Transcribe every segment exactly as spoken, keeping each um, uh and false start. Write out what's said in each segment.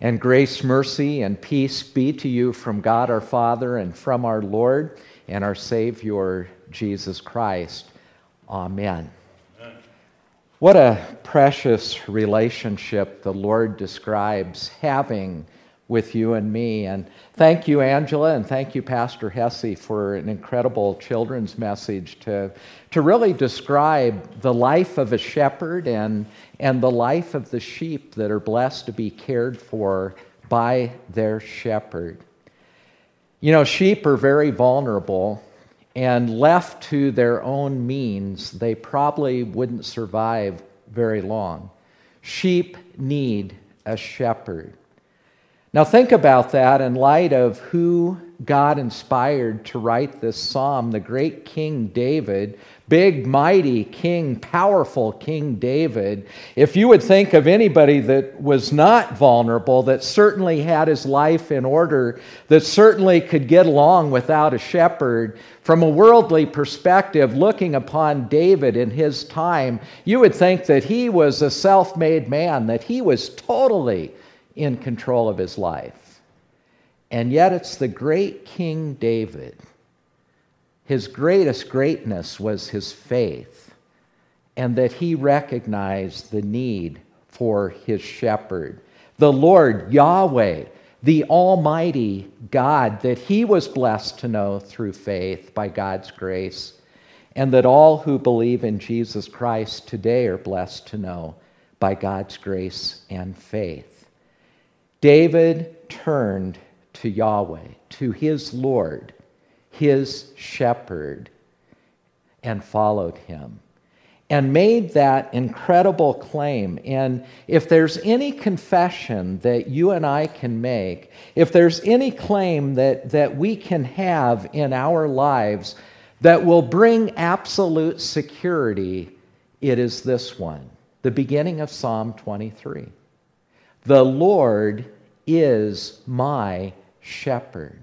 And grace, mercy, and peace be to you from God our Father and from our Lord and our Savior, Jesus Christ. Amen. Amen. What a precious relationship the Lord describes having with you and me. And thank you, Angela, and thank you, Pastor Hesse, for an incredible children's message to, to really describe the life of a shepherd and, and the life of the sheep that are blessed to be cared for by their shepherd. You know, sheep are very vulnerable, and left to their own means, they probably wouldn't survive very long. Sheep need a shepherd. Now think about that in light of who God inspired to write this psalm, the great King David, big, mighty King, powerful King David. If you would think of anybody that was not vulnerable, that certainly had his life in order, that certainly could get along without a shepherd, from a worldly perspective, looking upon David in his time, you would think that he was a self-made man, that he was totally in control of his life. And yet it's the great King David. His greatest greatness was his faith, and that he recognized the need for his shepherd. The Lord, Yahweh, the Almighty God, that he was blessed to know through faith by God's grace, and that all who believe in Jesus Christ today are blessed to know by God's grace and faith. David turned to Yahweh, to his Lord, his shepherd, and followed him, and made that incredible claim. And if there's any confession that you and I can make, if there's any claim that, that we can have in our lives that will bring absolute security, it is this one, the beginning of Psalm twenty-three. The Lord is my shepherd.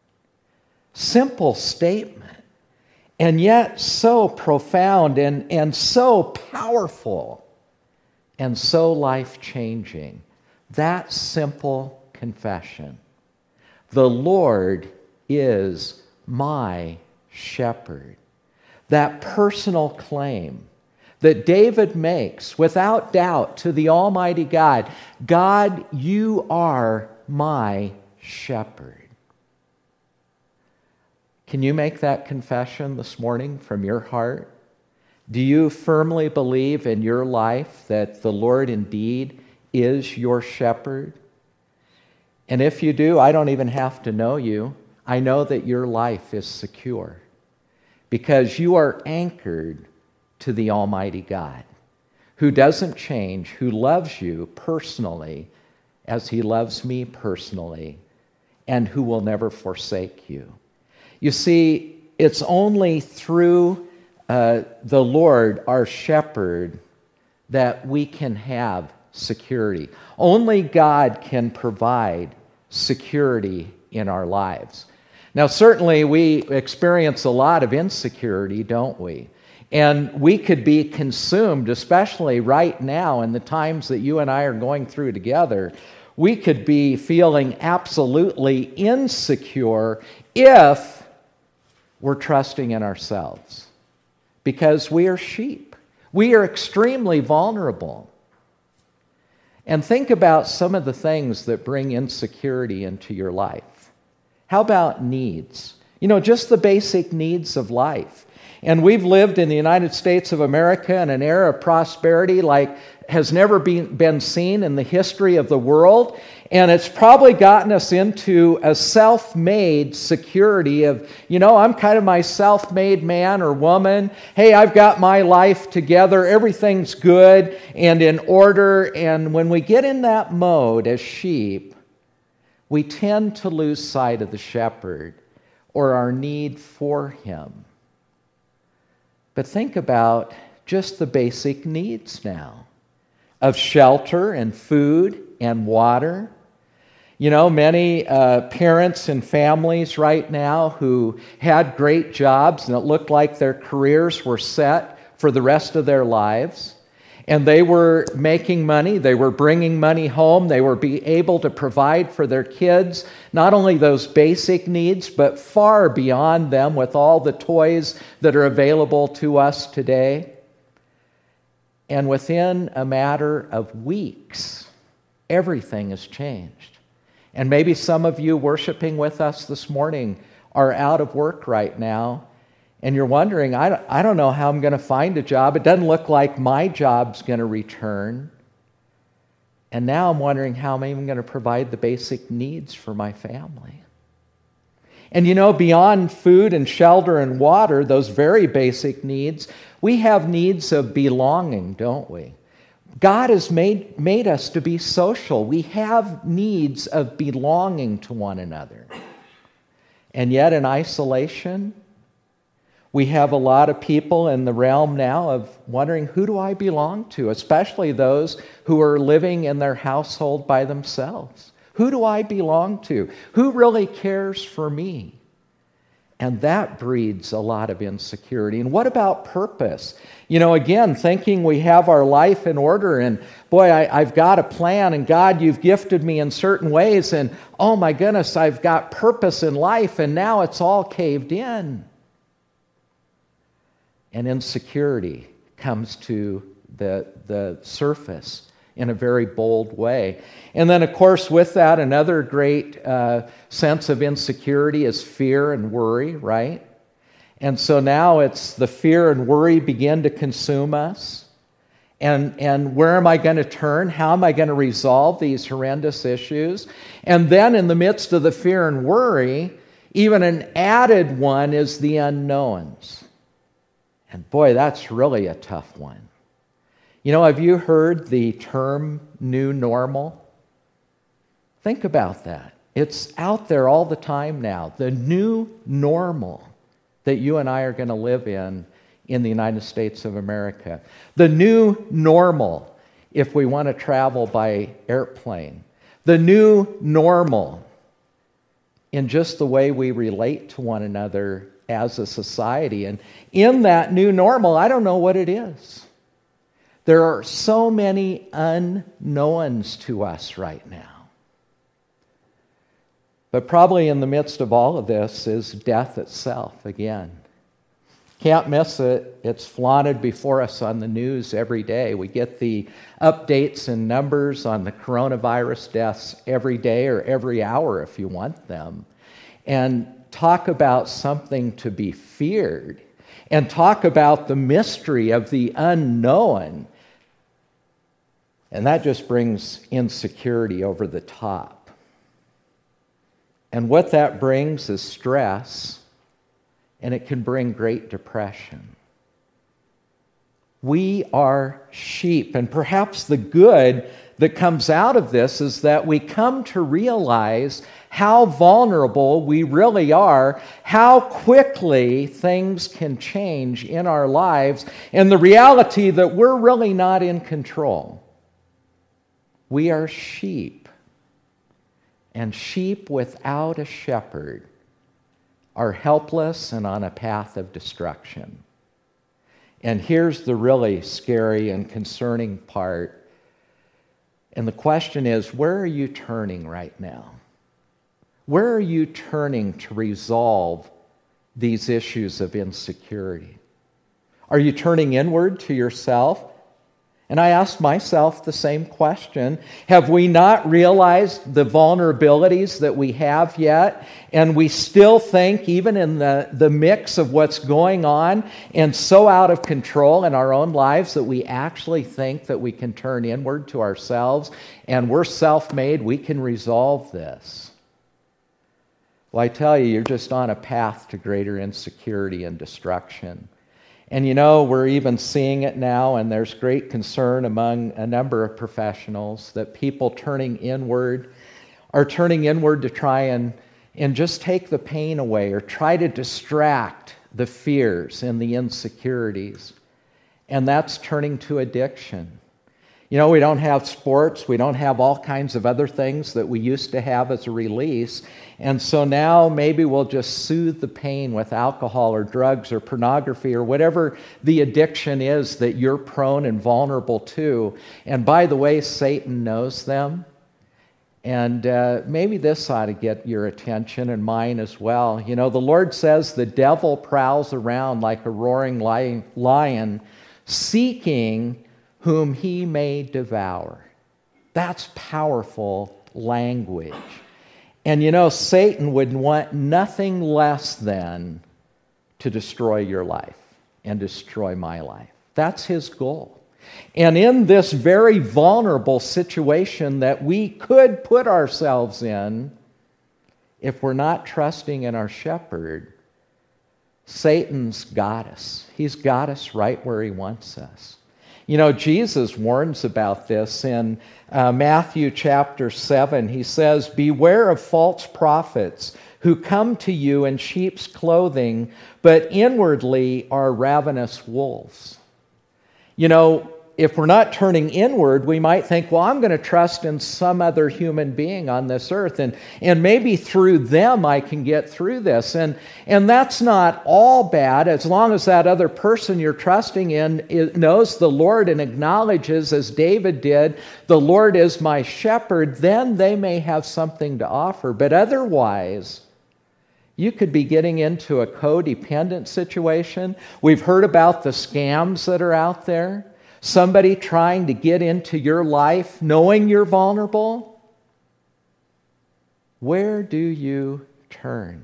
Simple statement, and yet so profound and, and so powerful and so life-changing. That simple confession. The Lord is my shepherd. That personal claim that David makes without doubt to the Almighty God, God, you are my shepherd. Can you make that confession this morning from your heart? Do you firmly believe in your life that the Lord indeed is your shepherd? And if you do, I don't even have to know you. I know that your life is secure because you are anchored to the Almighty God, who doesn't change, who loves you personally as he loves me personally, and who will never forsake you. You see, it's only through uh, the Lord, our shepherd, that we can have security. Only God can provide security in our lives. Now, certainly we experience a lot of insecurity, don't we? And we could be consumed, especially right now in the times that you and I are going through together, we could be feeling absolutely insecure if we're trusting in ourselves. Because we are sheep. We are extremely vulnerable. And think about some of the things that bring insecurity into your life. How about needs? You know, just the basic needs of life. And we've lived in the United States of America in an era of prosperity like has never been, been seen in the history of the world. And it's probably gotten us into a self-made security of, you know, I'm kind of my self-made man or woman. Hey, I've got my life together. Everything's good and in order. And when we get in that mode as sheep, we tend to lose sight of the shepherd or our need for him. But think about just the basic needs now of shelter and food and water. You know, many uh, parents and families right now who had great jobs and it looked like their careers were set for the rest of their lives. And they were making money, they were bringing money home, they were be able to provide for their kids, not only those basic needs, but far beyond them with all the toys that are available to us today. And within a matter of weeks, everything has changed. And maybe some of you worshiping with us this morning are out of work right now, and you're wondering, I don't, I don't know how I'm going to find a job. It doesn't look like my job's going to return. And now I'm wondering how I'm even going to provide the basic needs for my family. And you know, beyond food and shelter and water, those very basic needs, we have needs of belonging, don't we? God has made, made us to be social. We have needs of belonging to one another. And yet in isolation, we have a lot of people in the realm now of wondering, who do I belong to? Especially those who are living in their household by themselves. Who do I belong to? Who really cares for me? And that breeds a lot of insecurity. And what about purpose? You know, again, thinking we have our life in order, and boy, I, I've got a plan, and God, you've gifted me in certain ways, and oh my goodness, I've got purpose in life, and now it's all caved in. And insecurity comes to the, the surface in a very bold way. And then, of course, with that, another great uh, sense of insecurity is fear and worry, right? And so now it's the fear and worry begin to consume us. And, and where am I going to turn? How am I going to resolve these horrendous issues? And then in the midst of the fear and worry, even an added one is the unknowns. And boy, that's really a tough one. You know, have you heard the term new normal? Think about that. It's out there all the time now. The new normal that you and I are going to live in in the United States of America. The new normal if we want to travel by airplane. The new normal in just the way we relate to one another as a society. And in that new normal, I don't know what it is. There are so many unknowns to us right now. But probably in the midst of all of this is death itself again. Can't miss it. It's flaunted before us on the news every day. We get the updates and numbers on the coronavirus deaths every day or every hour if you want them. And talk about something to be feared, and talk about the mystery of the unknown. And that just brings insecurity over the top. And what that brings is stress, and it can bring great depression. We are sheep, and perhaps the good that comes out of this is that we come to realize how vulnerable we really are, how quickly things can change in our lives, and the reality that we're really not in control. We are sheep, and sheep without a shepherd are helpless and on a path of destruction. And here's the really scary and concerning part. And the question is, where are you turning right now? Where are you turning to resolve these issues of insecurity? Are you turning inward to yourself? And I asked myself the same question. Have we not realized the vulnerabilities that we have yet? And we still think, even in the, the mix of what's going on and so out of control in our own lives, that we actually think that we can turn inward to ourselves and we're self-made, we can resolve this. Well, I tell you, you're just on a path to greater insecurity and destruction. And you know, we're even seeing it now, and there's great concern among a number of professionals that people turning inward are turning inward to try and, and just take the pain away or try to distract the fears and the insecurities. And that's turning to addiction. You know, we don't have sports. We don't have all kinds of other things that we used to have as a release. And so now maybe we'll just soothe the pain with alcohol or drugs or pornography or whatever the addiction is that you're prone and vulnerable to. And by the way, Satan knows them. And uh, maybe this ought to get your attention and mine as well. You know, the Lord says the devil prowls around like a roaring lion, seeking whom he may devour. That's powerful language. And you know, Satan would want nothing less than to destroy your life and destroy my life. That's his goal. And in this very vulnerable situation that we could put ourselves in, if we're not trusting in our shepherd, Satan's got us. He's got us right where he wants us. You know, Jesus warns about this in uh, Matthew chapter seven. He says, "Beware of false prophets who come to you in sheep's clothing, but inwardly are ravenous wolves." You know, if we're not turning inward, we might think, well, I'm going to trust in some other human being on this earth, and, and maybe through them I can get through this. And, and that's not all bad, as long as that other person you're trusting in knows the Lord and acknowledges, as David did, the Lord is my shepherd, then they may have something to offer. But otherwise, you could be getting into a codependent situation. We've heard about the scams that are out there. Somebody trying to get into your life knowing you're vulnerable. Where do you turn?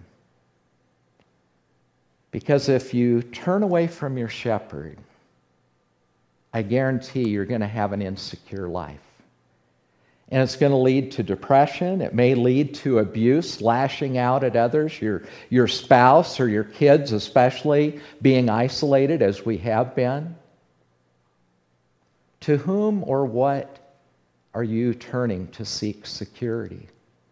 Because if you turn away from your shepherd, I guarantee you're going to have an insecure life. And it's going to lead to depression. It may lead to abuse, lashing out at others, your, your spouse or your kids especially, being isolated as we have been. To whom or what are you turning to seek security?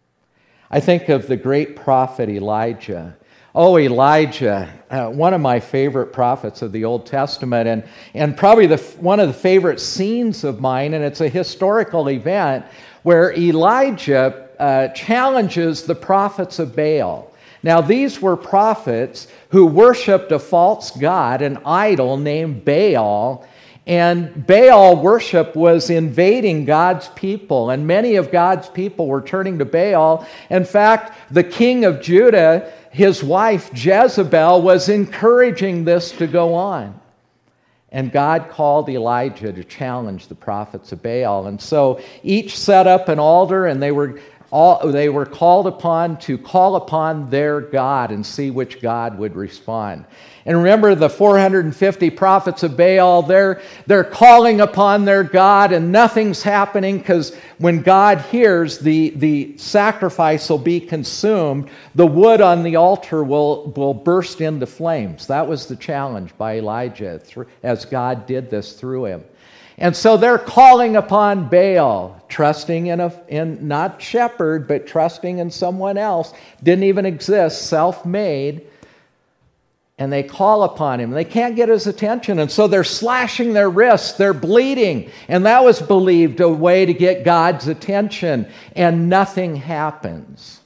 I think of the great prophet Elijah. Oh, Elijah, uh, one of my favorite prophets of the Old Testament, and, and probably the, one of the favorite scenes of mine, and it's a historical event where Elijah uh, challenges the prophets of Baal. Now, these were prophets who worshipped a false god, an idol named Baal, and Baal worship was invading God's people, and many of God's people were turning to Baal. In fact, the king of Judah, his wife Jezebel, was encouraging this to go on. And God called Elijah to challenge the prophets of Baal. And so each set up an altar, and they were all, they were called upon to call upon their God and see which God would respond. And remember, the four hundred fifty prophets of Baal, they're, they're calling upon their God, and nothing's happening, because when God hears, the, the sacrifice will be consumed. The wood on the altar will, will burst into flames. That was the challenge by Elijah, as God did this through him. And so they're calling upon Baal, trusting in, a, in not shepherd, but trusting in someone else. Didn't even exist, self-made. And they call upon him. They can't get his attention. And so they're slashing their wrists. They're bleeding. And that was believed a way to get God's attention. And nothing happens.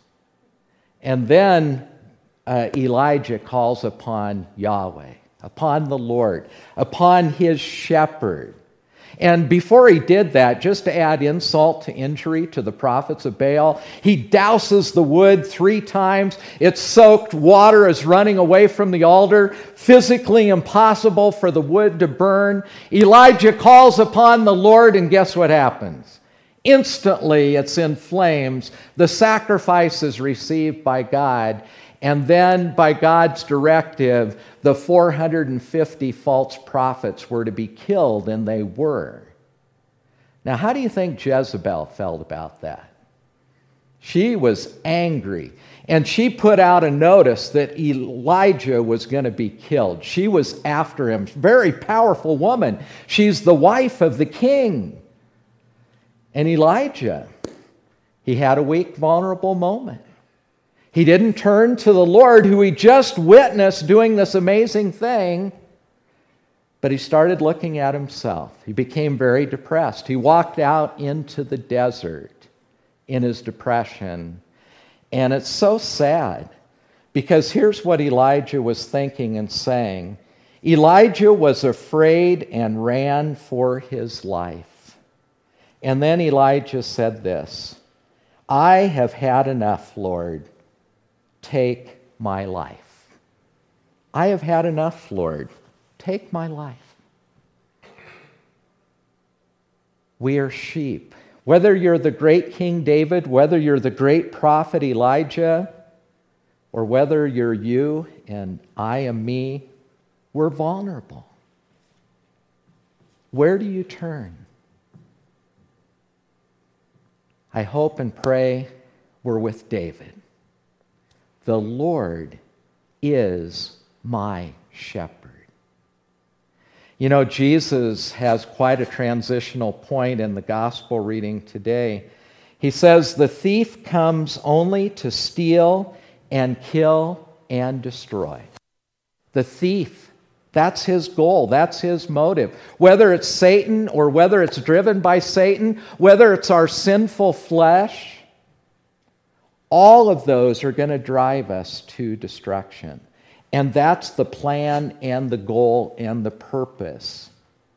And then uh, Elijah calls upon Yahweh, upon the Lord, upon his shepherd. And before he did that, just to add insult to injury to the prophets of Baal, he douses the wood three times. It's soaked. Water is running away from the altar. Physically impossible for the wood to burn. Elijah calls upon the Lord, and guess what happens? Instantly, it's in flames. The sacrifice is received by God. And then, by God's directive, the four hundred fifty false prophets were to be killed, and they were. Now, how do you think Jezebel felt about that? She was angry, and she put out a notice that Elijah was going to be killed. She was after him. Very powerful woman. She's the wife of the king. And Elijah, he had a weak, vulnerable moment. He didn't turn to the Lord, who he just witnessed doing this amazing thing. But he started looking at himself. He became very depressed. He walked out into the desert in his depression. And it's so sad, because here's what Elijah was thinking and saying. Elijah was afraid and ran for his life. And then Elijah said this, I have had enough, Lord. Take my life. I have had enough, Lord. Take my life. We are sheep. Whether you're the great King David, whether you're the great prophet Elijah, or whether you're you and I am me, we're vulnerable. Where do you turn? I hope and pray we're with David. The Lord is my shepherd. You know, Jesus has quite a transitional point in the gospel reading today. He says, the thief comes only to steal and kill and destroy. The thief, that's his goal, that's his motive. Whether it's Satan or whether it's driven by Satan, whether it's our sinful flesh, all of those are going to drive us to destruction. And that's the plan and the goal and the purpose.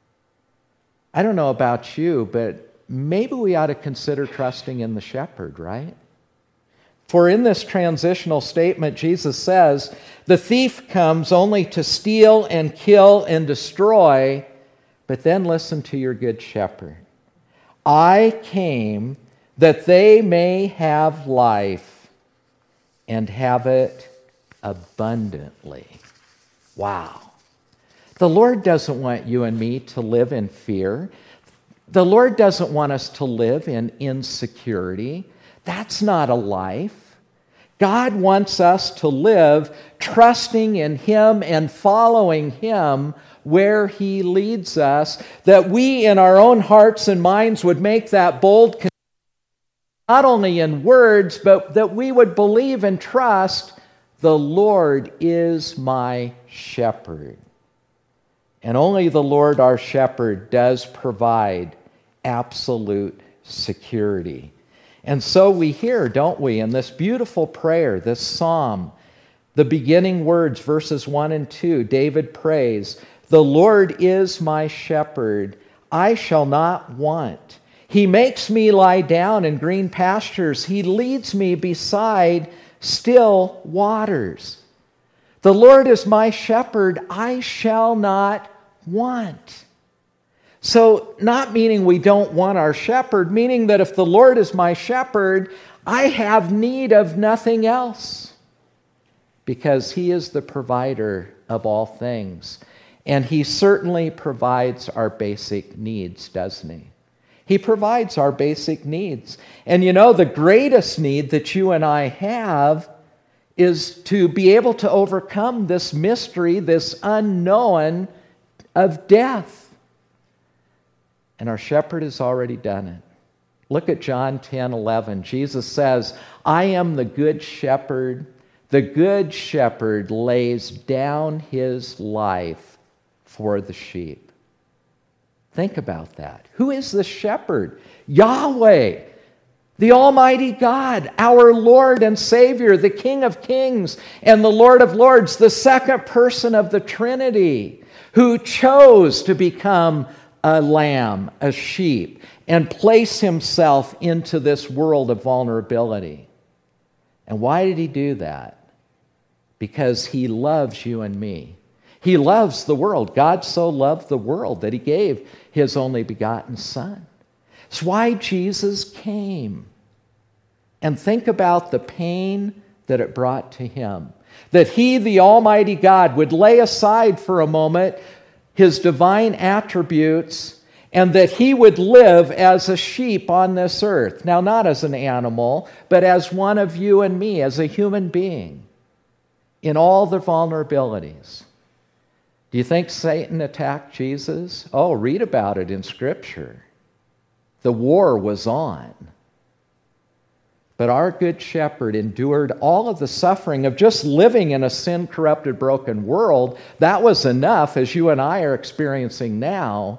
I don't know about you, but maybe we ought to consider trusting in the shepherd, right? For in this transitional statement, Jesus says, the thief comes only to steal and kill and destroy, but then listen to your good shepherd. I came that they may have life and have it abundantly. Wow. The Lord doesn't want you and me to live in fear. The Lord doesn't want us to live in insecurity. That's not a life. God wants us to live trusting in Him and following Him where He leads us, that we in our own hearts and minds would make that bold confession, not only in words, but that we would believe and trust the Lord is my shepherd. And only the Lord our shepherd does provide absolute security. And so we hear, don't we, in this beautiful prayer, this psalm, the beginning words, verses one and two, David prays, the Lord is my shepherd, I shall not want. He makes me lie down in green pastures. He leads me beside still waters. The Lord is my shepherd, I shall not want. So, not meaning we don't want our shepherd, meaning that if the Lord is my shepherd, I have need of nothing else, because He is the provider of all things. And He certainly provides our basic needs, doesn't He? He provides our basic needs. And you know, the greatest need that you and I have is to be able to overcome this mystery, this unknown of death. And our shepherd has already done it. Look at John ten eleven. Jesus says, I am the good shepherd. The good shepherd lays down his life for the sheep. Think about that. Who is the shepherd? Yahweh, the Almighty God, our Lord and Savior, the King of Kings and the Lord of Lords, the second person of the Trinity, who chose to become a lamb, a sheep, and place Himself into this world of vulnerability. And why did He do that? Because He loves you and me. He loves the world. God so loved the world that He gave His only begotten Son. It's why Jesus came. And think about the pain that it brought to Him. That He, the Almighty God, would lay aside for a moment His divine attributes, and that He would live as a sheep on this earth. Now, not as an animal, but as one of you and me, as a human being, in all the vulnerabilities. Do you think Satan attacked Jesus? Oh, read about it in Scripture. The war was on. But our good shepherd endured all of the suffering of just living in a sin-corrupted, broken world. That was enough, as you and I are experiencing now.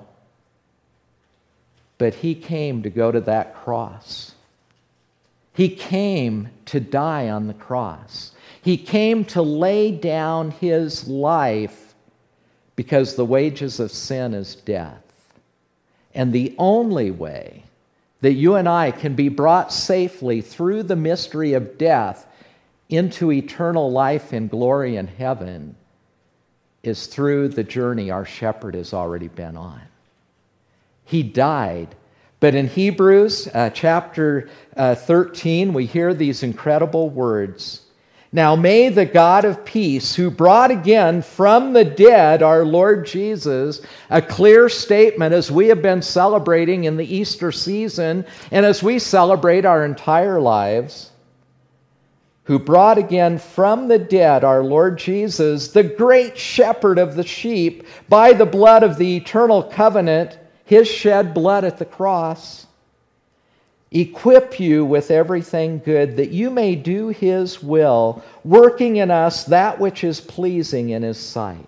But he came to go to that cross. He came to die on the cross. He came to lay down his life because the wages of sin is death. And the only way that you and I can be brought safely through the mystery of death into eternal life in glory in heaven is through the journey our shepherd has already been on. He died. But in Hebrews uh, chapter uh, thirteen, we hear these incredible words. Now may the God of peace, who brought again from the dead our Lord Jesus, a clear statement as we have been celebrating in the Easter season and as we celebrate our entire lives, who brought again from the dead our Lord Jesus, the great shepherd of the sheep, by the blood of the eternal covenant, his shed blood at the cross, equip you with everything good, that you may do his will, working in us that which is pleasing in his sight.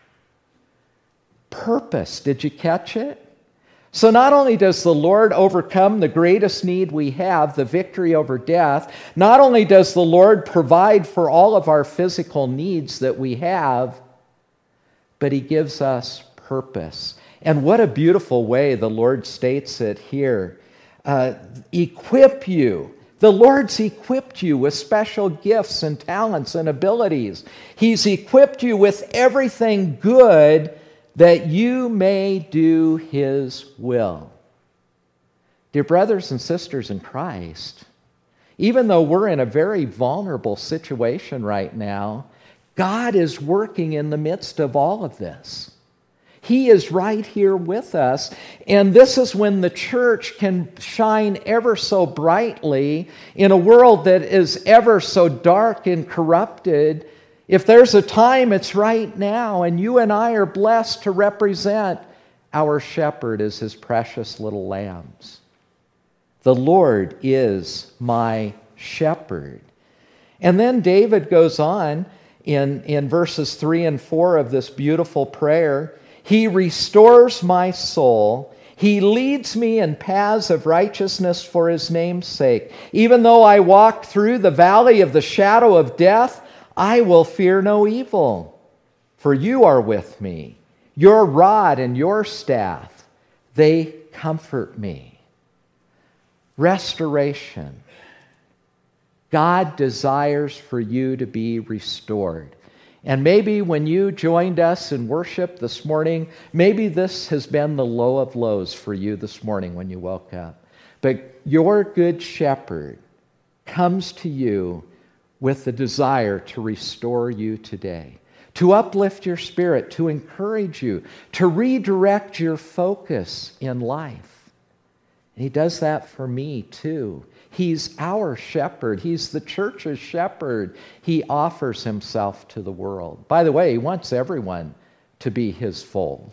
Purpose, did you catch it? So not only does the Lord overcome the greatest need we have, the victory over death, not only does the Lord provide for all of our physical needs that we have, but he gives us purpose. And what a beautiful way the Lord states it here. Uh, equip you. The Lord's equipped you with special gifts and talents and abilities. He's equipped you with everything good that you may do his will. Dear brothers and sisters in Christ, even though we're in a very vulnerable situation right now, God is working in the midst of all of this. He is right here with us, and this is when the church can shine ever so brightly in a world that is ever so dark and corrupted. If there's a time, it's right now, and you and I are blessed to represent our shepherd as his precious little lambs. The Lord is my shepherd. And then David goes on in, in verses three and four of this beautiful prayer. He restores my soul. He leads me in paths of righteousness for his name's sake. Even though I walk through the valley of the shadow of death, I will fear no evil, for you are with me. Your rod and your staff, they comfort me. Restoration. God desires for you to be restored. And maybe when you joined us in worship this morning, maybe this has been the low of lows for you this morning when you woke up. But your good shepherd comes to you with the desire to restore you today, to uplift your spirit, to encourage you, to redirect your focus in life. And he does that for me too. He's our shepherd. He's the church's shepherd. He offers himself to the world. By the way, he wants everyone to be his fold.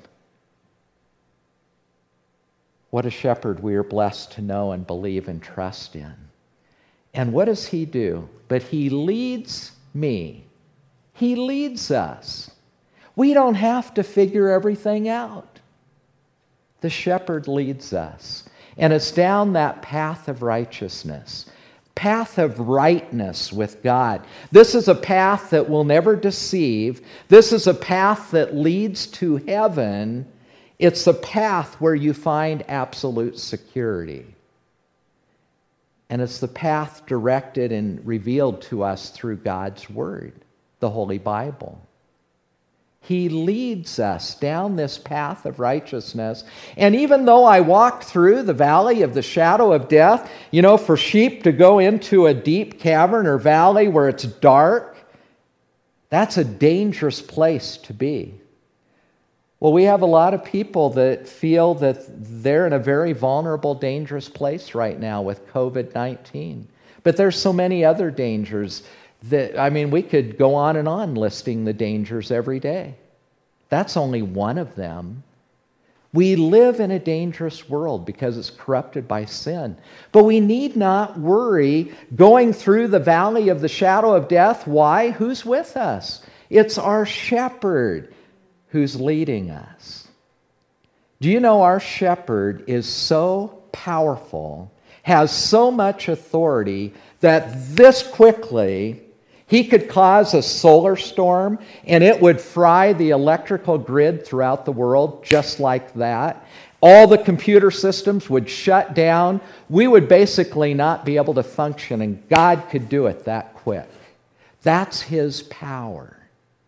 What a shepherd we are blessed to know and believe and trust in. And what does he do? But he leads me. He leads us. We don't have to figure everything out. The shepherd leads us. And it's down that path of righteousness, path of rightness with God. This is a path that will never deceive. This is a path that leads to heaven. It's a path where you find absolute security. And it's the path directed and revealed to us through God's Word, the Holy Bible. He leads us down this path of righteousness. And even though I walk through the valley of the shadow of death, you know, for sheep to go into a deep cavern or valley where it's dark, that's a dangerous place to be. Well, we have a lot of people that feel that they're in a very vulnerable, dangerous place right now with covid nineteen. But there's so many other dangers that, I mean, we could go on and on listing the dangers every day. That's only one of them. We live in a dangerous world because it's corrupted by sin. But we need not worry going through the valley of the shadow of death. Why? Who's with us? It's our shepherd who's leading us. Do you know our shepherd is so powerful, has so much authority, that this quickly he could cause a solar storm and it would fry the electrical grid throughout the world just like that. All the computer systems would shut down. We would basically not be able to function, and God could do it that quick. That's his power.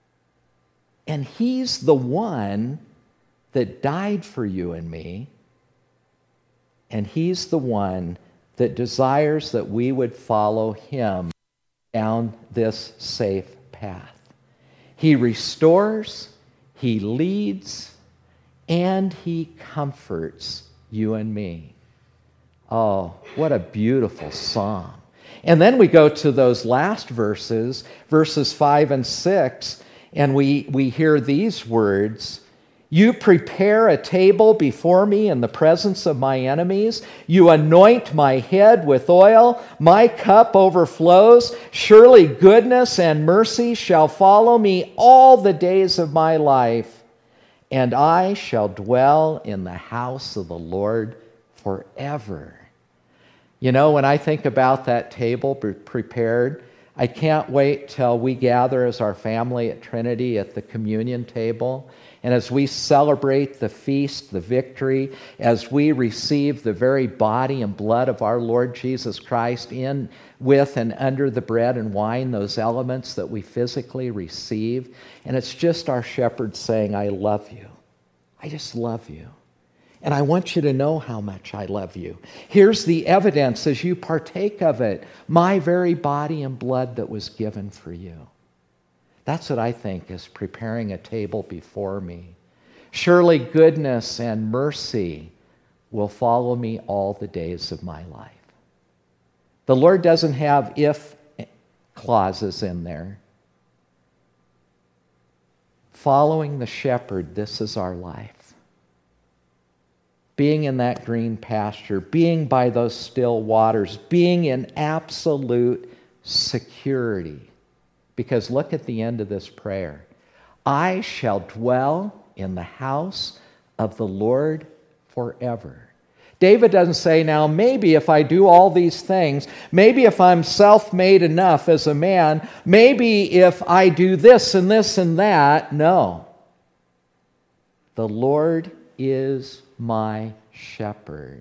And he's the one that died for you and me, and he's the one that desires that we would follow him down this safe path. He restores, he leads, and he comforts you and me. Oh, what a beautiful psalm. And then we go to those last verses, verses five and six, and we, we hear these words: you prepare a table before me in the presence of my enemies. You anoint my head with oil. My cup overflows. Surely goodness and mercy shall follow me all the days of my life, and I shall dwell in the house of the Lord forever. You know, when I think about that table prepared, I can't wait till we gather as our family at Trinity at the communion table. And as we celebrate the feast, the victory, as we receive the very body and blood of our Lord Jesus Christ in, with, and under the bread and wine, those elements that we physically receive. And it's just our shepherd saying, I love you. I just love you. And I want you to know how much I love you. Here's the evidence as you partake of it. My very body and blood that was given for you. That's what I think is preparing a table before me. Surely goodness and mercy will follow me all the days of my life. The Lord doesn't have if clauses in there. Following the shepherd, this is our life. Being in that green pasture, being by those still waters, being in absolute security. Because look at the end of this prayer. I shall dwell in the house of the Lord forever. David doesn't say, now maybe if I do all these things, maybe if I'm self-made enough as a man, maybe if I do this and this and that. No. The Lord is my shepherd.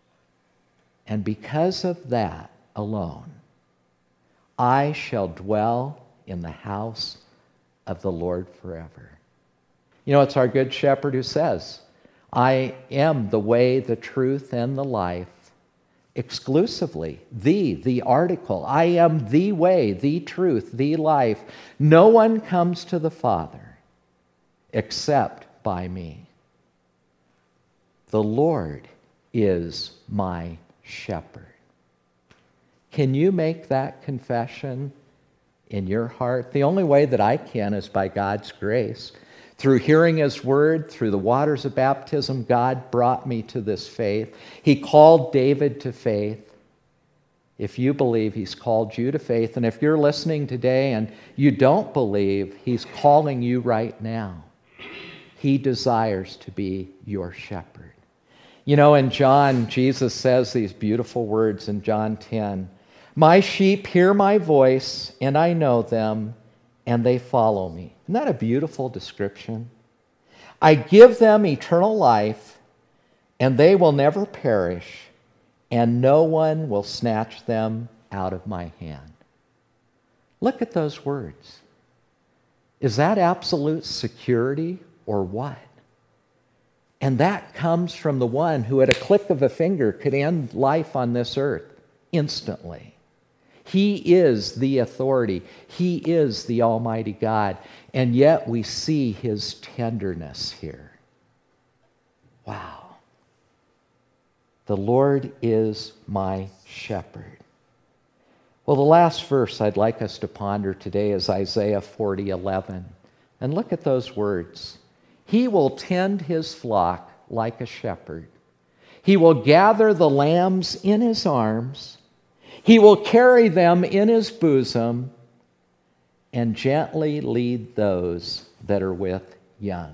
And because of that alone, I shall dwell in the house of the Lord forever. You know, it's our good shepherd who says, I am the way, the truth, and the life. Exclusively, the, the article. I am the way, the truth, the life. No one comes to the Father except by me. The Lord is my shepherd. Can you make that confession in your heart? The only way that I can is by God's grace. Through hearing his word, through the waters of baptism, God brought me to this faith. He called David to faith. If you believe, he's called you to faith. And if you're listening today and you don't believe, he's calling you right now. He desires to be your shepherd. You know, in John, Jesus says these beautiful words in John ten. My sheep hear my voice, and I know them, and they follow me. Isn't that a beautiful description? I give them eternal life, and they will never perish, and no one will snatch them out of my hand. Look at those words. Is that absolute security or what? And that comes from the one who at a click of a finger could end life on this earth instantly. He is the authority. He is the Almighty God. And yet we see his tenderness here. Wow. The Lord is my shepherd. Well, the last verse I'd like us to ponder today is Isaiah forty eleven. And look at those words. He will tend his flock like a shepherd. He will gather the lambs in his arms. He will carry them in his bosom and gently lead those that are with young.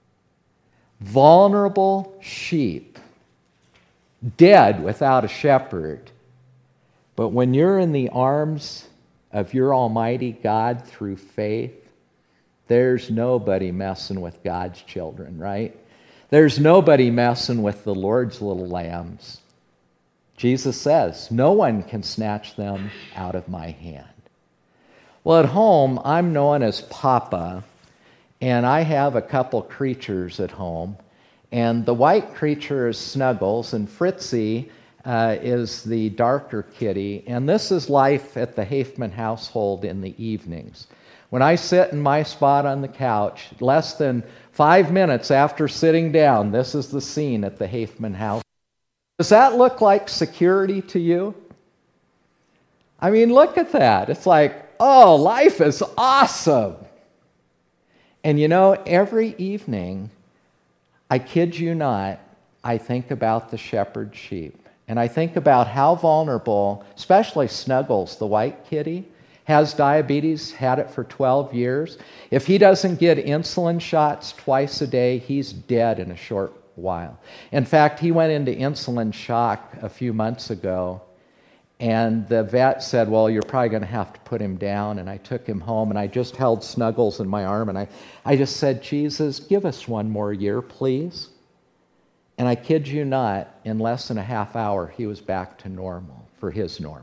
Vulnerable sheep, dead without a shepherd. But when you're in the arms of your Almighty God through faith, there's nobody messing with God's children, right? There's nobody messing with the Lord's little lambs. Jesus says, no one can snatch them out of my hand. Well, at home, I'm known as Papa, and I have a couple creatures at home. And the white creature is Snuggles, and Fritzy uh, is the darker kitty. And this is life at the Hafman household in the evenings. When I sit in my spot on the couch, less than five minutes after sitting down, this is the scene at the Hafman house. Does that look like security to you? I mean, look at that. It's like, oh, life is awesome. And you know, every evening, I kid you not, I think about the shepherd sheep. And I think about how vulnerable, especially Snuggles, the white kitty, has diabetes, had it for twelve years. If he doesn't get insulin shots twice a day, he's dead in a short while. In fact, he went into insulin shock a few months ago, and the vet said, well, you're probably going to have to put him down. And I took him home, and I just held Snuggles in my arm, and I, I just said, Jesus, give us one more year, please. And I kid you not, in less than a half hour, he was back to normal, for his normal.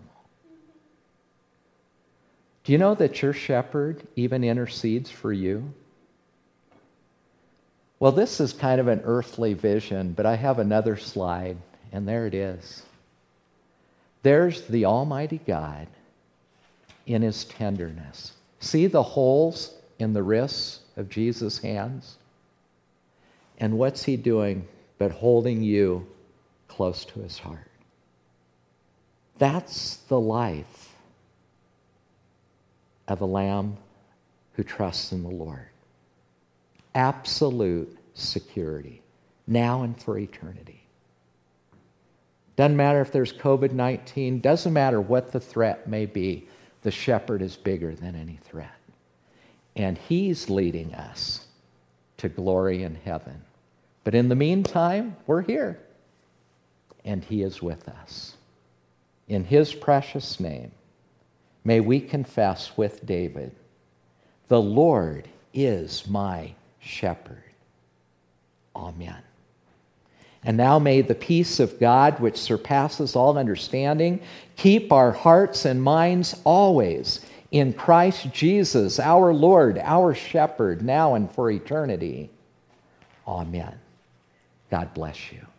Do you know that your shepherd even intercedes for you? Well, this is kind of an earthly vision, but I have another slide, and there it is. There's the Almighty God in his tenderness. See the holes in the wrists of Jesus' hands? And what's he doing but holding you close to his heart? That's the life of a lamb who trusts in the Lord. Absolute security, now and for eternity. Doesn't matter if there's covid nineteen, doesn't matter what the threat may be, the shepherd is bigger than any threat. And he's leading us to glory in heaven. But in the meantime, we're here, and he is with us. In his precious name, may we confess with David, the Lord is my shepherd. Amen. And now may the peace of God, which surpasses all understanding, keep our hearts and minds always in Christ Jesus, our Lord, our shepherd, now and for eternity. Amen. God bless you.